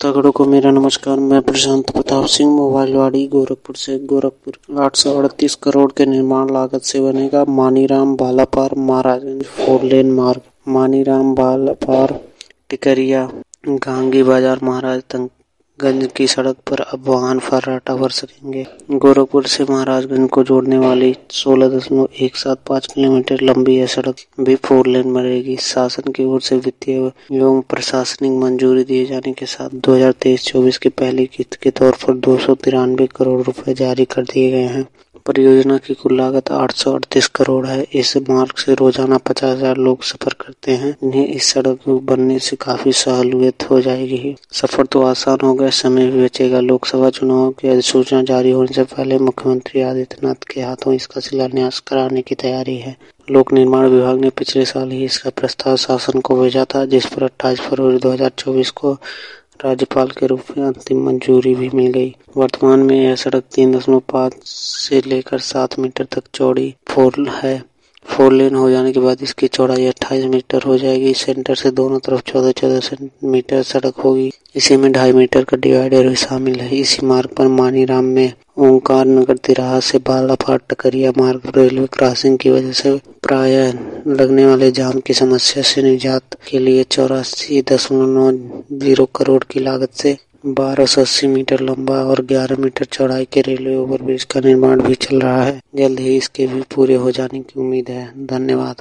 श्रोतागणों को मेरा नमस्कार। मैं प्रशांत प्रताप सिंह, मोबाइलवाड़ी, गोरखपुर से। गोरखपुर 838 करोड़ के निर्माण लागत से बनेगा मानीराम बालापार महाराजगंज 4 लेन मार्ग। मानीराम बालापार टिकरिया गांगी बाजार महाराजगंज की सड़क पर अब वाहन फर्राटा भर सकेंगे। गोरखपुर से महाराजगंज को जोड़ने वाली 16.175 किलोमीटर लंबी यह सड़क भी 4 लेन बनेगी। शासन की ओर से वित्तीय एवं प्रशासनिक मंजूरी दिए जाने के साथ 2023-24 की पहली किस्त के तौर पर 293 करोड़ रुपए जारी कर दिए गए हैं। परियोजना की कुल लागत 838 करोड़ है। इस मार्ग से रोजाना 50,000 लोग सफर करते हैं। इन्हें इस सड़क बनने से काफी सहूलियत हो जाएगी। सफर तो आसान हो गया, समय भी बचेगा। लोकसभा चुनाव की अधिसूचना जारी होने से पहले मुख्यमंत्री आदित्यनाथ के हाथों इसका शिलान्यास कराने की तैयारी है। लोक निर्माण विभाग ने पिछले साल ही इसका प्रस्ताव शासन को भेजा था, जिस पर 28 फरवरी 2024 को राज्यपाल के रूप में अंतिम मंजूरी भी मिल गई। वर्तमान में यह सड़क 3.5 से लेकर 7 मीटर तक चौड़ी 4 लेन हो जाने के बाद इसकी चौड़ाई 28 मीटर हो जाएगी। सेंटर से दोनों तरफ 14-14 मीटर सड़क होगी। इसी में 2.5 मीटर का डिवाइडर भी शामिल है। इसी मार्ग पर मानीराम में ओंकार नगर तिराहा से बालापार टिकरिया मार्ग रेलवे क्रॉसिंग की वजह से प्रायः लगने वाले जाम की समस्या से निजात के लिए 84.90 करोड़ की लागत से 1280 मीटर लंबा और 11 मीटर चौड़ाई के रेलवे ओवरब्रिज का निर्माण भी चल रहा है। जल्द ही इसके भी पूरे हो जाने की उम्मीद है। धन्यवाद।